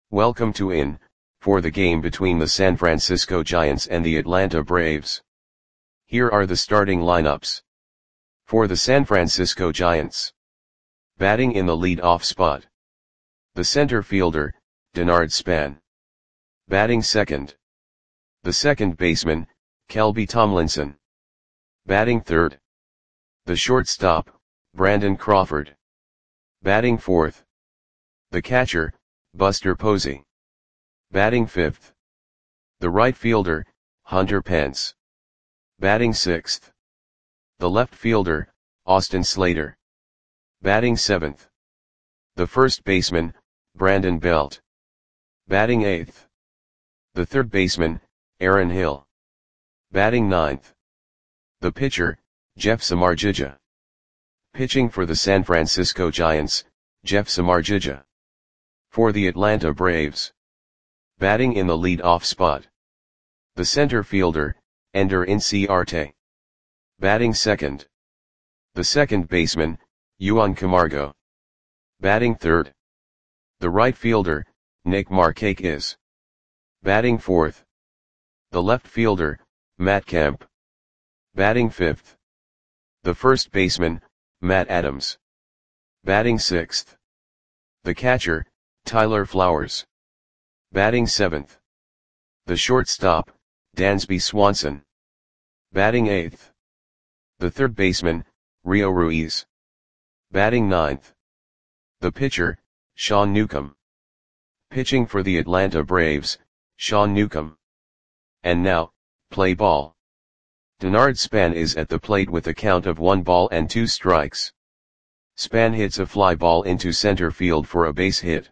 Welcome to for the game between the San Francisco Giants and the Atlanta Braves. Here are the starting lineups. For the San Francisco Giants. Batting in the lead-off spot. The center fielder, Denard Span. Batting second. The second baseman, Kelby Tomlinson. Batting third. The shortstop, Brandon Crawford. Batting fourth. The catcher, Buster Posey. Batting fifth. The right fielder, Hunter Pence. Batting sixth. The left fielder, Austin Slater. Batting seventh. The first baseman, Brandon Belt. Batting eighth. The third baseman, Aaron Hill. Batting ninth. The pitcher, Jeff Samardzija. Pitching for the San Francisco Giants, Jeff Samardzija. For the Atlanta Braves. Batting in the lead-off spot. The center fielder, Ender Inciarte. Batting second. The second baseman, Juan Camargo. Batting third. The right fielder, Nick Markakis. Batting fourth. The left fielder, Matt Kemp. Batting fifth. The first baseman, Matt Adams. Batting sixth. The catcher, Tyler Flowers. Batting seventh. The shortstop, Dansby Swanson. Batting eighth. The third baseman, Rio Ruiz. Batting ninth. The pitcher, Sean Newcomb. Pitching for the Atlanta Braves, Sean Newcomb. And now, play ball. Denard Span is at the plate with a count of 1 ball and 2 strikes. Span hits a fly ball into center field for a base hit.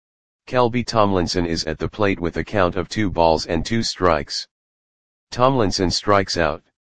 Kelby Tomlinson is at the plate with a count of 2 balls and 2 strikes. Tomlinson strikes out.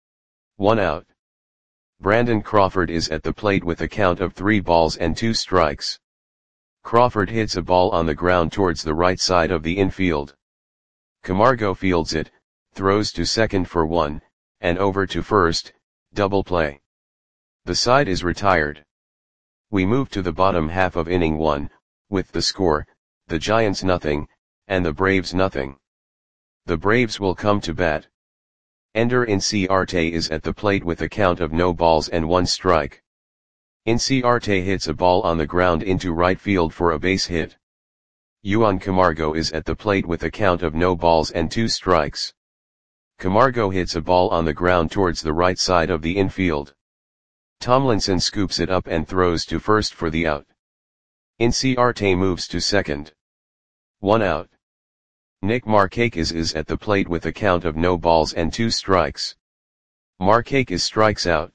1 out. Brandon Crawford is at the plate with a count of 3 balls and 2 strikes. Crawford hits a ball on the ground towards the right side of the infield. Camargo fields it, throws to second for 1, and over to first, double play. The side is retired. We move to the bottom half of inning 1, with the score, the Giants nothing, and the Braves nothing. The Braves will come to bat. Ender Inciarte is at the plate with a count of no balls and 1 strike. Inciarte hits a ball on the ground into right field for a base hit. Juan Camargo is at the plate with a count of no balls and 2 strikes. Camargo hits a ball on the ground towards the right side of the infield. Tomlinson scoops it up and throws to first for the out. Inciarte moves to second. 1 out. Nick Markakis is at the plate with a count of no balls and 2 strikes. Markakis strikes out.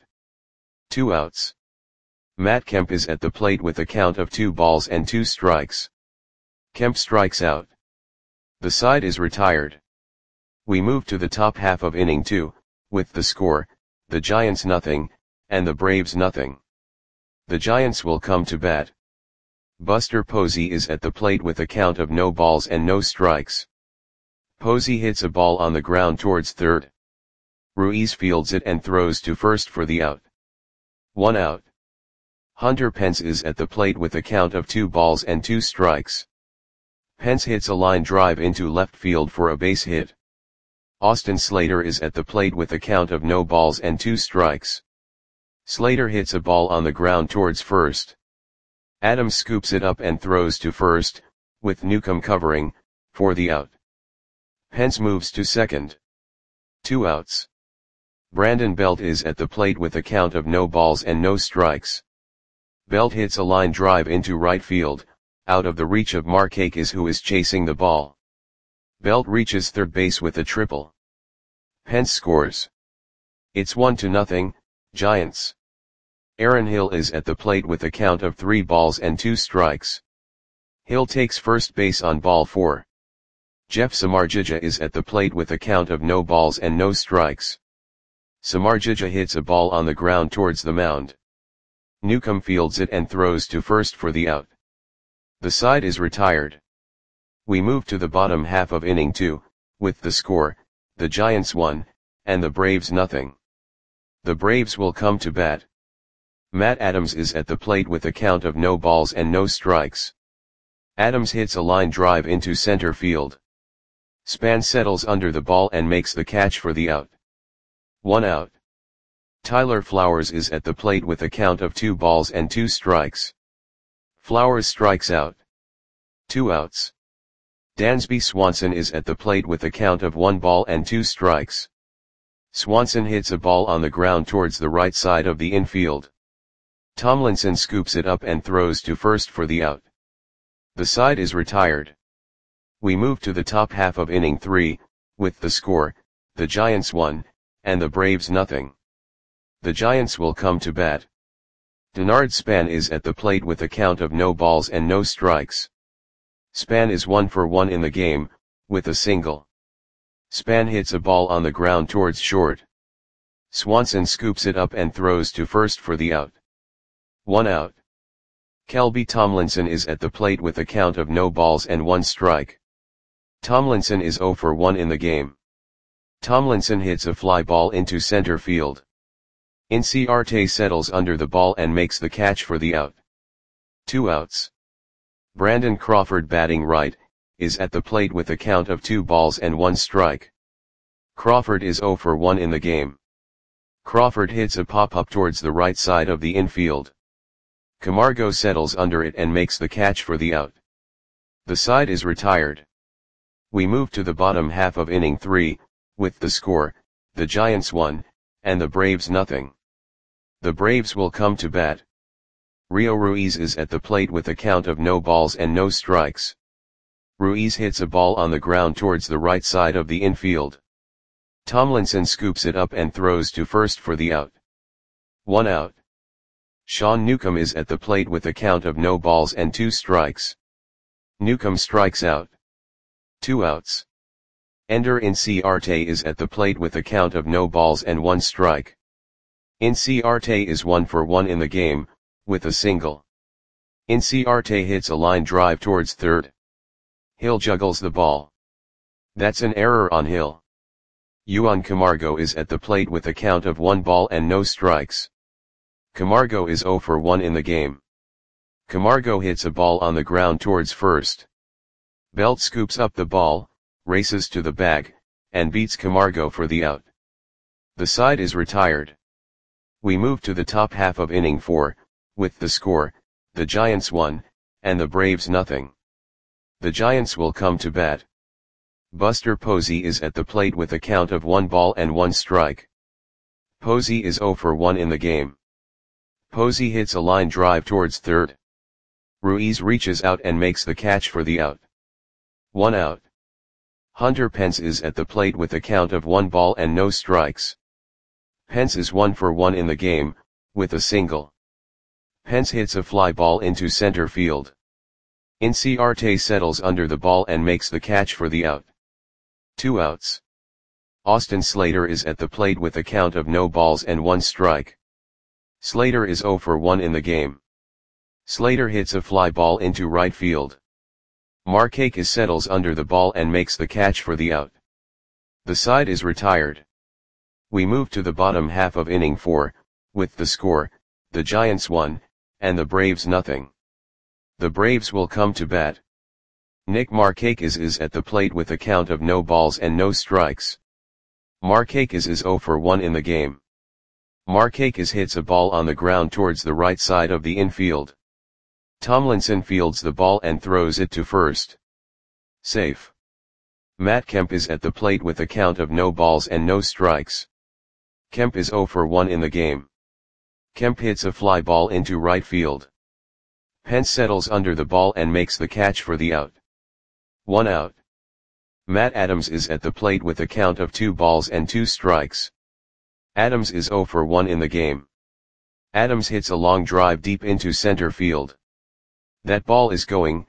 2 outs. Matt Kemp is at the plate with a count of 2 balls and 2 strikes. Kemp strikes out. The side is retired. We move to the top half of inning 2, with the score, the Giants nothing, and the Braves nothing. The Giants will come to bat. Buster Posey is at the plate with a count of no balls and no strikes. Posey hits a ball on the ground towards third. Ruiz fields it and throws to first for the out. 1 out. Hunter Pence is at the plate with a count of 2 balls and 2 strikes. Pence hits a line drive into left field for a base hit. Austin Slater is at the plate with a count of no balls and 2 strikes. Slater hits a ball on the ground towards first. Adams scoops it up and throws to first, with Newcomb covering, for the out. Pence moves to second. 2 outs. Brandon Belt is at the plate with a count of no balls and no strikes. Belt hits a line drive into right field, out of the reach of Markakis who is chasing the ball. Belt reaches third base with a triple. Pence scores. It's 1-0, Giants. Aaron Hill is at the plate with a count of 3 balls and 2 strikes. Hill takes first base on ball 4. Jeff Samardzija is at the plate with a count of no balls and no strikes. Samardzija hits a ball on the ground towards the mound. Newcomb fields it and throws to first for the out. The side is retired. We move to the bottom half of inning 2, with the score, the Giants 1, and the Braves nothing. The Braves will come to bat. Matt Adams is at the plate with a count of no balls and no strikes. Adams hits a line drive into center field. Span settles under the ball and makes the catch for the out. 1 out. Tyler Flowers is at the plate with a count of 2 balls and 2 strikes. Flowers strikes out. 2 outs. Dansby Swanson is at the plate with a count of 1 ball and 2 strikes. Swanson hits a ball on the ground towards the right side of the infield. Tomlinson scoops it up and throws to first for the out. The side is retired. We move to the top half of inning 3, with the score, the Giants 1, and the Braves nothing. The Giants will come to bat. Denard Span is at the plate with a count of no balls and no strikes. Span is 1 for 1 in the game, with a single. Span hits a ball on the ground towards short. Swanson scoops it up and throws to first for the out. 1 out. Kelby Tomlinson is at the plate with a count of no balls and 1 strike. Tomlinson is 0 for 1 in the game. Tomlinson hits a fly ball into center field. Inciarte settles under the ball and makes the catch for the out. 2 outs. Brandon Crawford, batting right, is at the plate with a count of 2 balls and 1 strike. Crawford is 0 for 1 in the game. Crawford hits a pop-up towards the right side of the infield. Camargo settles under it and makes the catch for the out. The side is retired. We move to the bottom half of inning 3, with the score, the Giants 1, and the Braves nothing. The Braves will come to bat. Rio Ruiz is at the plate with a count of no balls and no strikes. Ruiz hits a ball on the ground towards the right side of the infield. Tomlinson scoops it up and throws to first for the out. 1 out. Sean Newcomb is at the plate with a count of no balls and 2 strikes. Newcomb strikes out. 2 outs. Ender Inciarte is at the plate with a count of no balls and 1 strike. Inciarte is 1 for 1 in the game, with a single. Inciarte hits a line drive towards third. Hill juggles the ball. That's an error on Hill. Juan Camargo is at the plate with a count of 1 ball and no strikes. Camargo is 0 for 1 in the game. Camargo hits a ball on the ground towards first. Belt scoops up the ball, races to the bag, and beats Camargo for the out. The side is retired. We move to the top half of inning 4, with the score, the Giants 1, and the Braves nothing. The Giants will come to bat. Buster Posey is at the plate with a count of 1 ball and 1 strike. Posey is 0 for 1 in the game. Posey hits a line drive towards third. Ruiz reaches out and makes the catch for the out. 1 out. Hunter Pence is at the plate with a count of 1 ball and no strikes. Pence is 1 for 1 in the game, with a single. Pence hits a fly ball into center field. Inciarte settles under the ball and makes the catch for the out. 2 outs. Austin Slater is at the plate with a count of no balls and 1 strike. Slater is 0 for 1 in the game. Slater hits a fly ball into right field. Markakis settles under the ball and makes the catch for the out. The side is retired. We move to the bottom half of inning 4, with the score, the Giants 1, and the Braves nothing. The Braves will come to bat. Nick Markakis is at the plate with a count of no balls and no strikes. Markakis is 0 for 1 in the game. Markakis hits a ball on the ground towards the right side of the infield. Tomlinson fields the ball and throws it to first. Safe. Matt Kemp is at the plate with a count of no balls and no strikes. Kemp is 0 for 1 in the game. Kemp hits a fly ball into right field. Pence settles under the ball and makes the catch for the out. 1 out. Matt Adams is at the plate with a count of 2 balls and 2 strikes. Adams is 0 for 1 in the game. Adams hits a long drive deep into center field. That ball is gone.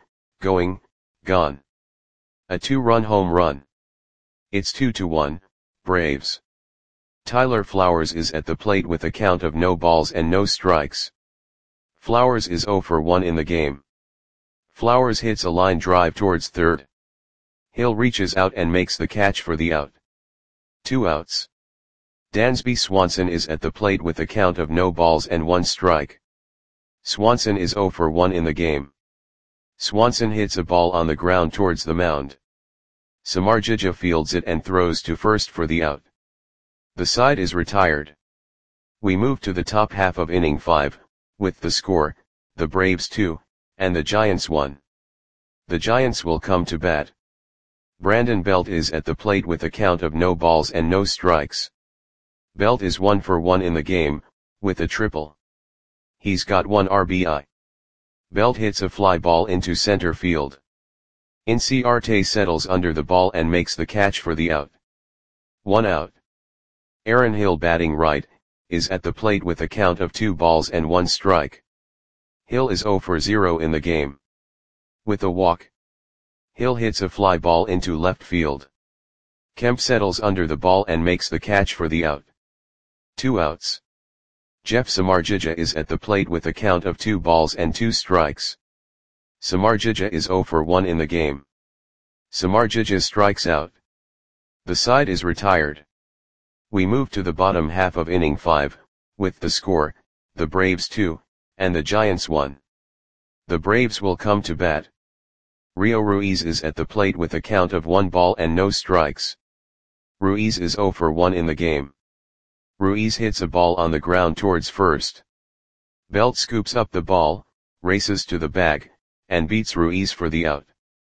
A 2-run home run. It's 2-1, Braves. Tyler Flowers is at the plate with a count of no balls and no strikes. Flowers is 0 for 1 in the game. Flowers hits a line drive towards third. Hill reaches out and makes the catch for the out. 2 outs. Dansby Swanson is at the plate with a count of no balls and 1 strike. Swanson is 0 for 1 in the game. Swanson hits a ball on the ground towards the mound. Samardzija fields it and throws to first for the out. The side is retired. We move to the top half of inning 5, with the score, the Braves 2, and the Giants 1. The Giants will come to bat. Brandon Belt is at the plate with a count of no balls and no strikes. Belt is 1 for 1 in the game, with a triple. He's got 1 RBI. Belt hits a fly ball into center field. Inciarte settles under the ball and makes the catch for the out. 1 out. Aaron Hill, batting right, is at the plate with a count of 2 balls and 1 strike. Hill is 0 for 0 in the game. With a walk, Hill hits a fly ball into left field. Kemp settles under the ball and makes the catch for the out. 2 outs. Jeff Samardzija is at the plate with a count of 2 balls and 2 strikes. Samardzija is 0 for 1 in the game. Samardzija strikes out. The side is retired. We move to the bottom half of inning 5, with the score, the Braves 2, and the Giants 1. The Braves will come to bat. Rio Ruiz is at the plate with a count of 1 ball and no strikes. Ruiz is 0 for 1 in the game. Ruiz hits a ball on the ground towards first. Belt scoops up the ball, races to the bag, and beats Ruiz for the out.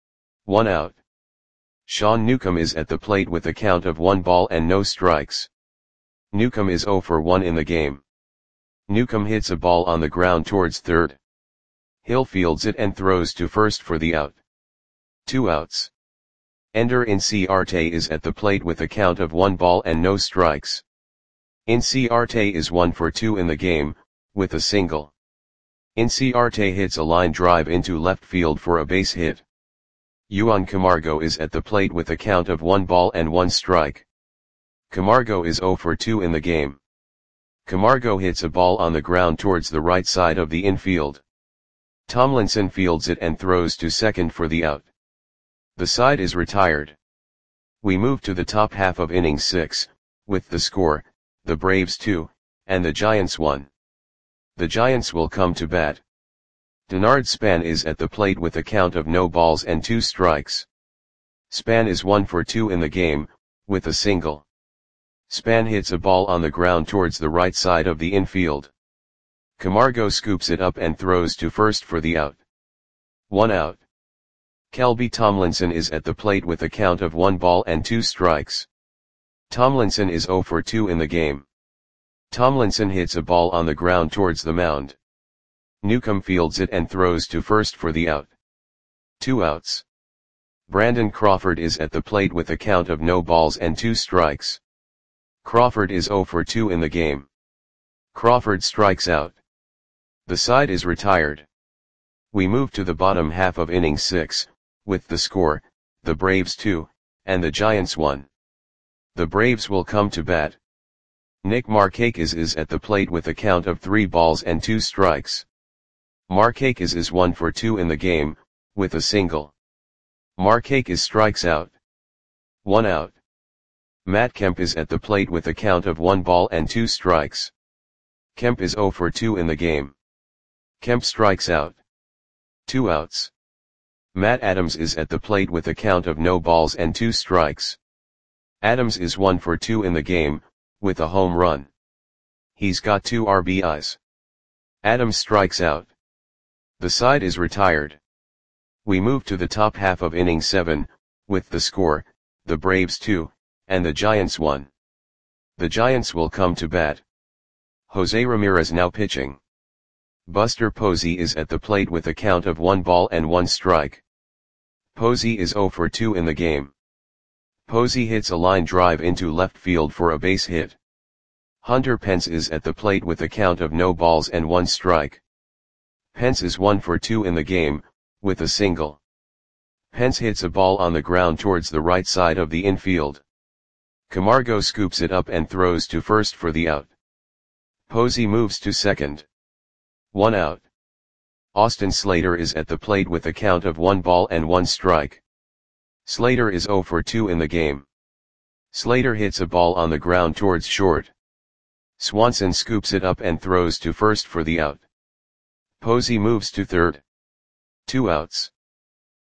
1 out. Sean Newcomb is at the plate with a count of 1 ball and no strikes. Newcomb is 0 for 1 in the game. Newcomb hits a ball on the ground towards third. Hill fields it and throws to first for the out. 2 outs. Ender Inciarte is at the plate with a count of 1 ball and no strikes. Inciarte is 1 for 2 in the game, with a single. Inciarte hits a line drive into left field for a base hit. Yuan Camargo is at the plate with a count of 1 ball and 1 strike. Camargo is 0 for 2 in the game. Camargo hits a ball on the ground towards the right side of the infield. Tomlinson fields it and throws to second for the out. The side is retired. We move to the top half of inning 6, with the score, the Braves 2, and the Giants 1. The Giants will come to bat. Denard Span is at the plate with a count of no balls and 2 strikes. Span is 1 for 2 in the game, with a single. Span hits a ball on the ground towards the right side of the infield. Camargo scoops it up and throws to first for the out. 1 out. Kelby Tomlinson is at the plate with a count of 1 ball and 2 strikes. Tomlinson is 0 for 2 in the game. Tomlinson hits a ball on the ground towards the mound. Newcomb fields it and throws to first for the out. 2 outs. Brandon Crawford is at the plate with a count of no balls and 2 strikes. Crawford is 0 for 2 in the game. Crawford strikes out. The side is retired. We move to the bottom half of inning 6, with the score, the Braves 2, and the Giants 1. The Braves will come to bat. Nick Markakis is at the plate with a count of 3 balls and 2 strikes. Markakis is 1 for 2 in the game, with a single. Markakis strikes out. 1 out. Matt Kemp is at the plate with a count of 1 ball and 2 strikes. Kemp is 0 for 2 in the game. Kemp strikes out. 2 outs. Matt Adams is at the plate with a count of no balls and 2 strikes. Adams is 1 for 2 in the game, with a home run. He's got 2 RBIs. Adams strikes out. The side is retired. We move to the top half of inning 7, with the score, the Braves 2, and the Giants 1. The Giants will come to bat. Jose Ramirez now pitching. Buster Posey is at the plate with a count of 1 ball and 1 strike. Posey is 0 for 2 in the game. Posey hits a line drive into left field for a base hit. Hunter Pence is at the plate with a count of no balls and 1 strike. Pence is 1 for 2 in the game, with a single. Pence hits a ball on the ground towards the right side of the infield. Camargo scoops it up and throws to first for the out. Posey moves to second. 1 out. Austin Slater is at the plate with a count of 1 ball and 1 strike. Slater is 0 for 2 in the game. Slater hits a ball on the ground towards short. Swanson scoops it up and throws to first for the out. Posey moves to third. 2 outs.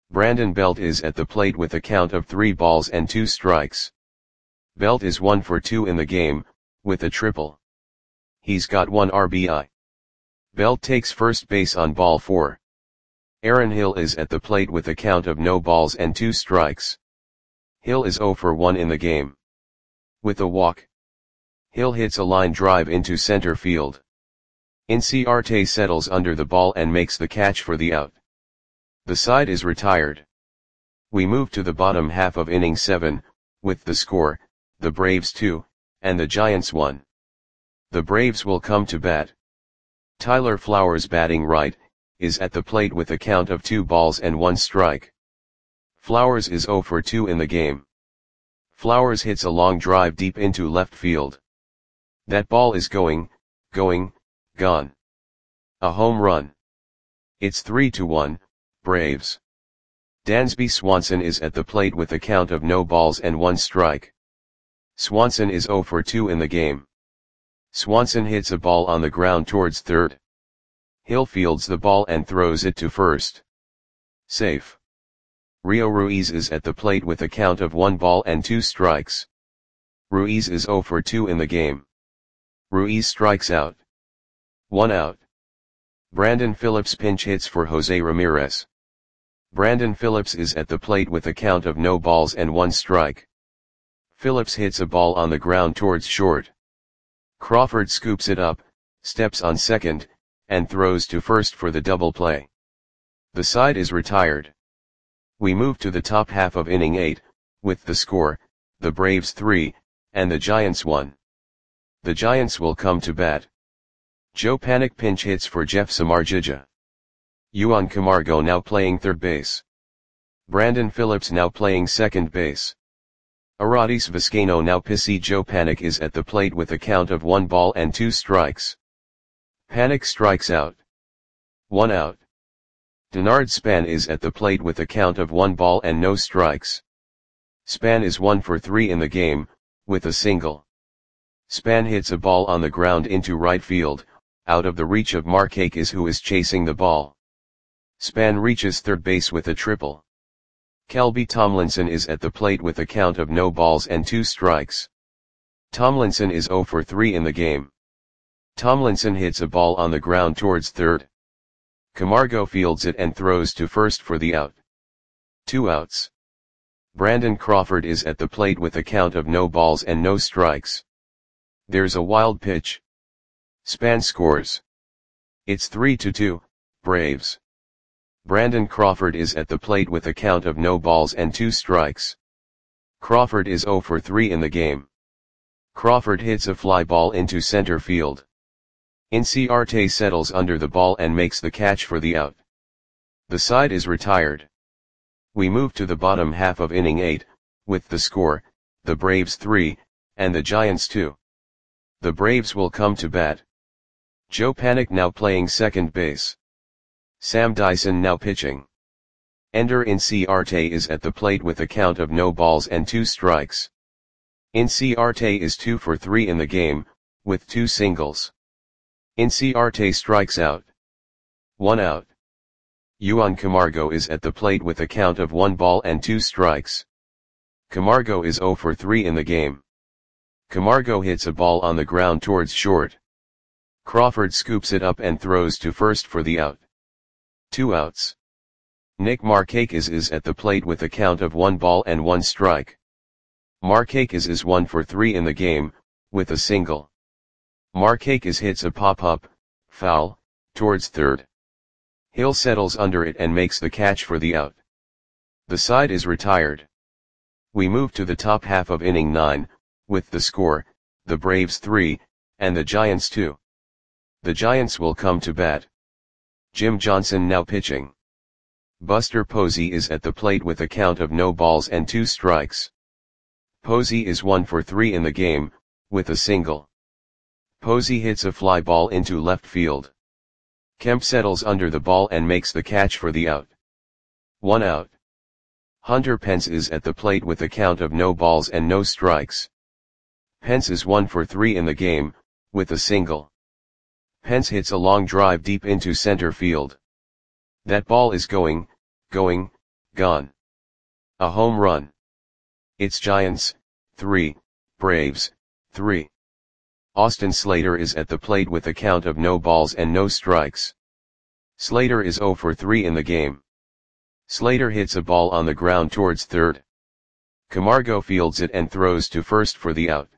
Brandon Belt is at the plate with a count of 3 balls and 2 strikes. Belt is 1 for 2 in the game, with a triple. He's got 1 RBI. Belt takes first base on ball 4. Aaron Hill is at the plate with a count of no balls and 2 strikes. Hill is 0 for 1 in the game. With a walk. Hill hits a line drive into center field. Inciarte settles under the ball and makes the catch for the out. The side is retired. We move to the bottom half of inning 7, with the score, the Braves 2, and the Giants 1. The Braves will come to bat. Tyler Flowers, batting right, is at the plate with a count of 2 balls and 1 strike. Flowers is 0 for 2 in the game. Flowers hits a long drive deep into left field. That ball is gone. A home run. It's 3-1, Braves. Dansby Swanson is at the plate with a count of no balls and 1 strike. Swanson is 0 for 2 in the game. Swanson hits a ball on the ground towards third. Hill fields the ball and throws it to first. Safe. Rio Ruiz is at the plate with a count of 1 ball and 2 strikes. Ruiz is 0 for 2 in the game. Ruiz strikes out. 1 out. Brandon Phillips pinch hits for Jose Ramirez. Brandon Phillips is at the plate with a count of no balls and 1 strike. Phillips hits a ball on the ground towards short. Crawford scoops it up, steps on second, and throws to first for the double play. The side is retired. We move to the top half of inning 8, with the score, the Braves 3, and the Giants 1. The Giants will come to bat. Joe Panik pinch hits for Jeff Samardzija. Juan Camargo now playing third base. Brandon Phillips now playing second base. Aradis Vizcaino now pissy. Joe Panik is at the plate with a count of 1 ball and 2 strikes. Panik strikes out. 1 out. Denard Span is at the plate with a count of 1 ball and no strikes. Span is 1 for 3 in the game, with a single. Span hits a ball on the ground into right field, out of the reach of Markakis, who is chasing the ball. Span reaches third base with a triple. Kelby Tomlinson is at the plate with a count of no balls and 2 strikes. Tomlinson is 0 for 3 in the game. Tomlinson hits a ball on the ground towards third. Camargo fields it and throws to first for the out. 2 outs. Brandon Crawford is at the plate with a count of no balls and no strikes. There's a wild pitch. Span scores. It's 3-2, Braves. Brandon Crawford is at the plate with a count of no balls and 2 strikes. Crawford is 0 for 3 in the game. Crawford hits a fly ball into center field. Inciarte settles under the ball and makes the catch for the out. The side is retired. We move to the bottom half of inning 8, with the score, the Braves 3, and the Giants 2. The Braves will come to bat. Joe Panik now playing second base. Sam Dyson now pitching. Ender Inciarte is at the plate with a count of no balls and 2 strikes. Inciarte is 2 for 3 in the game, with 2 singles. Inciarte strikes out. 1 out. Juan Camargo is at the plate with a count of 1 ball and 2 strikes. Camargo is 0 for 3 in the game. Camargo hits a ball on the ground towards short. Crawford scoops it up and throws to first for the out. 2 outs. Nick Markakis is at the plate with a count of 1 ball and 1 strike. Markakis is 1 for 3 in the game, with a single. Markakis hits a pop-up, foul, towards third. Hill settles under it and makes the catch for the out. The side is retired. We move to the top half of inning 9, with the score, the Braves 3, and the Giants 2. The Giants will come to bat. Jim Johnson now pitching. Buster Posey is at the plate with a count of no balls and 2 strikes. Posey is 1 for 3 in the game, with a single. Posey hits a fly ball into left field. Kemp settles under the ball and makes the catch for the out. 1 out. Hunter Pence is at the plate with a count of no balls and no strikes. Pence is 1 for 3 in the game, with a single. Pence hits a long drive deep into center field. That ball is going. Gone. A home run. It's Giants, 3, Braves, 3. Austin Slater is at the plate with a count of no balls and no strikes. Slater is 0 for 3 in the game. Slater hits a ball on the ground towards third. Camargo fields it and throws to first for the out.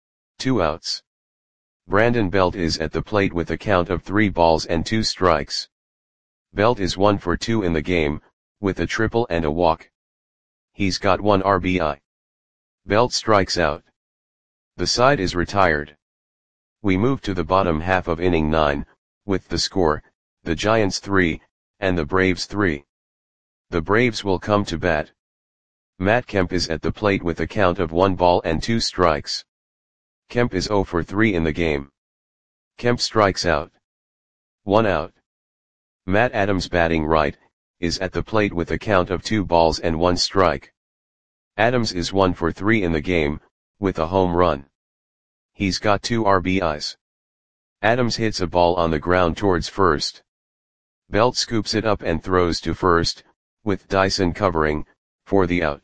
2 outs. Brandon Belt is at the plate with a count of 3 balls and 2 strikes. Belt is 1 for 2 in the game, with a triple and a walk. He's got 1 RBI. Belt strikes out. The side is retired. We move to the bottom half of inning 9, with the score, the Giants 3, and the Braves 3. The Braves will come to bat. Matt Kemp is at the plate with a count of 1 ball and 2 strikes. Kemp is 0 for 3 in the game. Kemp strikes out. 1 out. Matt Adams, batting right, is at the plate with a count of 2 balls and 1 strike. Adams is 1 for 3 in the game, with a home run. He's got 2 RBIs. Adams hits a ball on the ground towards first. Belt scoops it up and throws to first, with Dyson covering, for the out.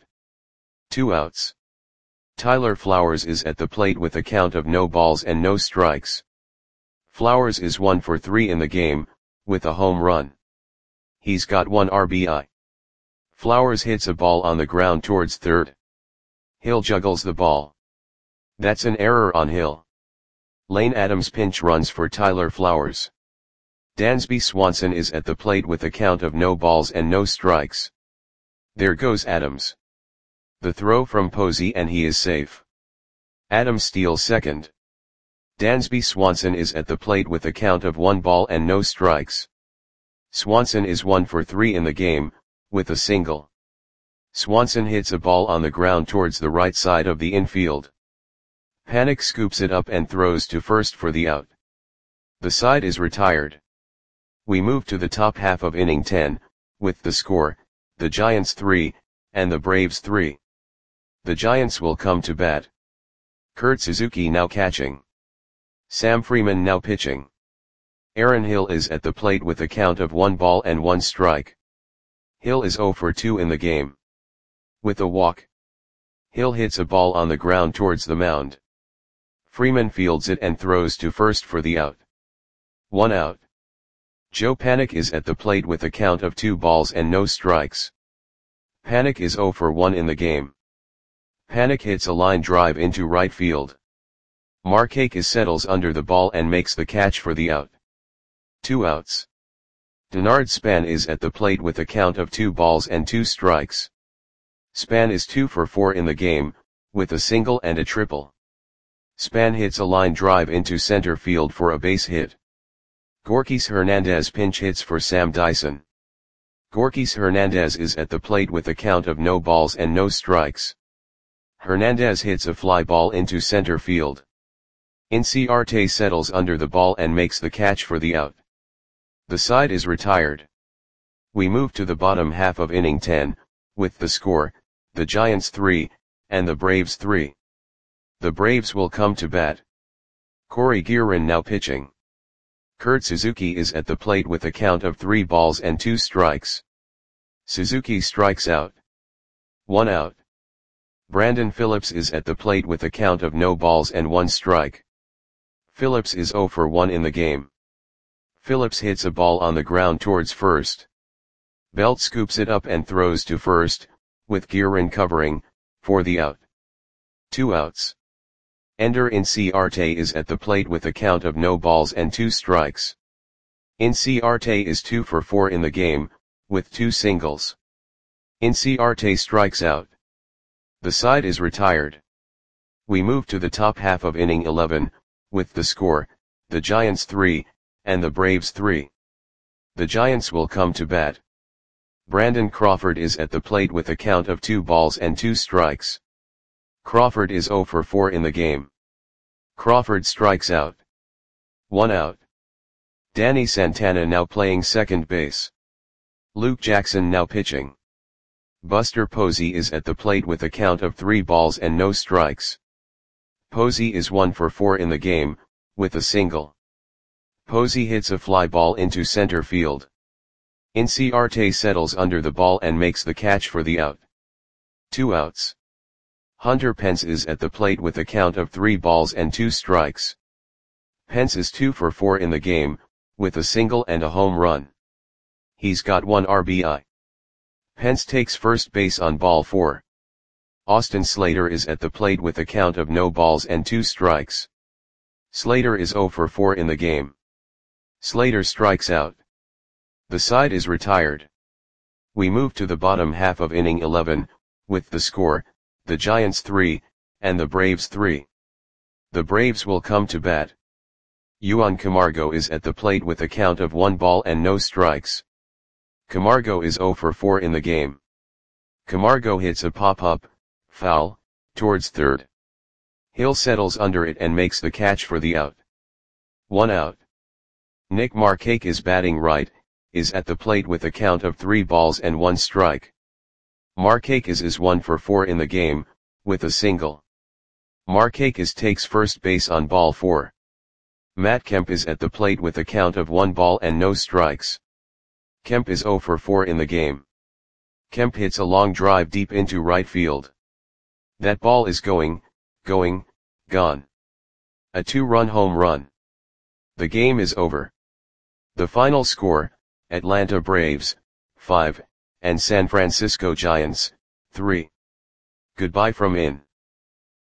2 outs. Tyler Flowers is at the plate with a count of no balls and no strikes. Flowers is 1 for 3 in the game, with a home run. He's got 1 RBI. Flowers hits a ball on the ground towards third. Hill juggles the ball. That's an error on Hill. Lane Adams pinch runs for Tyler Flowers. Dansby Swanson is at the plate with a count of no balls and no strikes. There goes Adams. The throw from Posey and he is safe. Adams steals second. Dansby Swanson is at the plate with a count of 1 ball and no strikes. Swanson is 1 for 3 in the game, with a single. Swanson hits a ball on the ground towards the right side of the infield. Panik scoops it up and throws to first for the out. The side is retired. We move to the top half of inning 10, with the score, the Giants 3, and the Braves 3. The Giants will come to bat. Kurt Suzuki now catching. Sam Freeman now pitching. Aaron Hill is at the plate with a count of 1 ball and 1 strike. Hill is 0 for 2 in the game. With a walk. Hill hits a ball on the ground towards the mound. Freeman fields it and throws to first for the out. 1 out. Joe Panik is at the plate with a count of 2 balls and no strikes. Panik is 0 for 1 in the game. Panik hits a line drive into right field. Markakis settles under the ball and makes the catch for the out. 2 outs. Denard Span is at the plate with a count of 2 balls and 2 strikes. Span is 2 for 4 in the game, with a single and a triple. Span hits a line drive into center field for a base hit. Gorkys Hernandez pinch hits for Sam Dyson. Gorkys Hernandez is at the plate with a count of no balls and no strikes. Hernandez hits a fly ball into center field. Inciarte settles under the ball and makes the catch for the out. The side is retired. We move to the bottom half of inning 10, with the score, the Giants 3, and the Braves 3. The Braves will come to bat. Corey Guerin now pitching. Kurt Suzuki is at the plate with a count of 3 balls and 2 strikes. Suzuki strikes out. 1 out. Brandon Phillips is at the plate with a count of no balls and 1 strike. Phillips is 0 for 1 in the game. Phillips hits a ball on the ground towards first. Belt scoops it up and throws to first, with Guerin covering, for the out. 2 outs. Ender Inciarte is at the plate with a count of no balls and 2 strikes. Inciarte is 2 for 4 in the game, with 2 singles. Inciarte strikes out. The side is retired. We move to the top half of inning 11, with the score, the Giants 3, and the Braves 3. The Giants will come to bat. Brandon Crawford is at the plate with a count of 2 balls and 2 strikes. Crawford is 0 for 4 in the game. Crawford strikes out. 1 out. Danny Santana now playing second base. Luke Jackson now pitching. Buster Posey is at the plate with a count of 3 balls and no strikes. Posey is 1 for 4 in the game, with a single. Posey hits a fly ball into center field. Inciarte settles under the ball and makes the catch for the out. 2 outs. Hunter Pence is at the plate with a count of 3 balls and 2 strikes. Pence is 2 for 4 in the game, with a single and a home run. He's got 1 RBI. Pence takes first base on ball 4. Austin Slater is at the plate with a count of no balls and 2 strikes. Slater is 0 for 4 in the game. Slater strikes out. The side is retired. We move to the bottom half of inning 11, with the score, the Giants 3, and the Braves 3. The Braves will come to bat. Juan Camargo is at the plate with a count of 1 ball and no strikes. Camargo is 0 for 4 in the game. Camargo hits a pop-up, foul, towards third. Hill settles under it and makes the catch for the out. 1 out. Nick Markakis batting right, is at the plate with a count of 3 balls and 1 strike. Markakis is 1 for 4 in the game, with a single. Markakis takes first base on ball 4. Matt Kemp is at the plate with a count of 1 ball and no strikes. Kemp is 0 for 4 in the game. Kemp hits a long drive deep into right field. That ball is gone. A 2-run home run. The game is over. The final score, Atlanta Braves, 5, and San Francisco Giants, 3. Goodbye from in.